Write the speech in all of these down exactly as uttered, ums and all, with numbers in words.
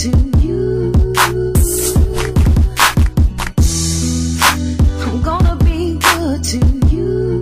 to you. I'm gonna be good to you.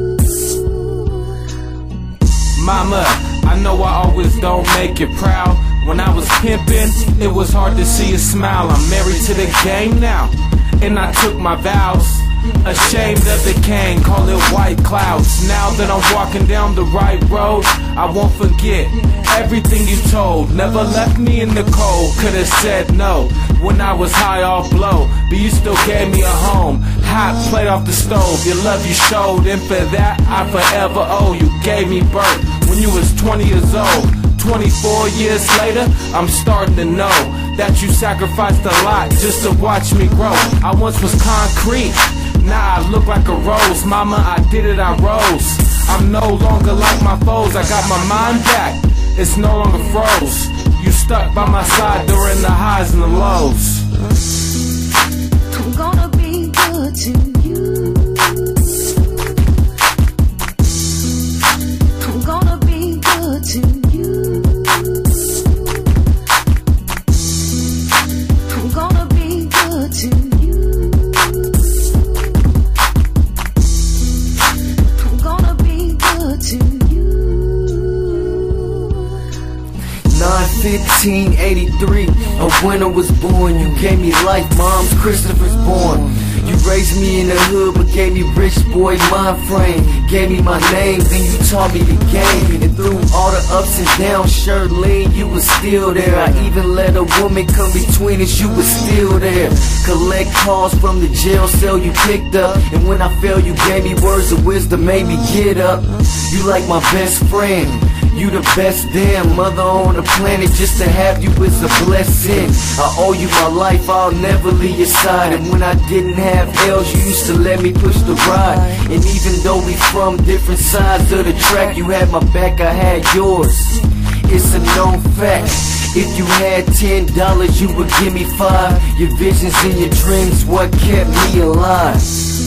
Mama, I know I always don't make you proud. When I was pimpin', it was hard to see you smile. I'm married to the game now, and I took my vows. Ashamed of the cane, call it white clouds. Now that I'm walking down the right road, I won't forget everything you told. Never left me in the cold, could've said no when I was high off blow, but you still gave me a home. Hot plate off the stove, your love you showed, and for that I forever owe. You gave me birth when you was twenty years old. Twenty-four years later, I'm starting to know that you sacrificed a lot just to watch me grow. I once was concrete, now I look like a rose. Mama, I did it, I rose. I'm no longer like my foes, I got my mind back, it's no longer froze. You stuck by my side during the highs and the lows. I'm gonna be good to you. I'm gonna be good to you. I'm gonna be good to you. I'm gonna be good to you. nine fifteen eighty-three, a winter was born. You gave me life, mom's Christopher's born. You raised me in the hood, but gave me rich boy mind frame. Gave me my name, then you taught me the game. And through all the ups and downs, Shirlene, you was still there. I even let a woman come between us, you was still there. Collect calls from the jail cell you picked up, and when I fell, you gave me words of wisdom, made me get up. You like my best friend, you the best damn mother on the planet. Just to have you is a blessing. I owe you my life, I'll never leave your side. And when I didn't have L's, you used to let me push the ride. And even though we from different sides of the track, you had my back, I had yours. It's a known fact. If you had ten dollars, you would give me five. Your visions and your dreams, what kept me alive.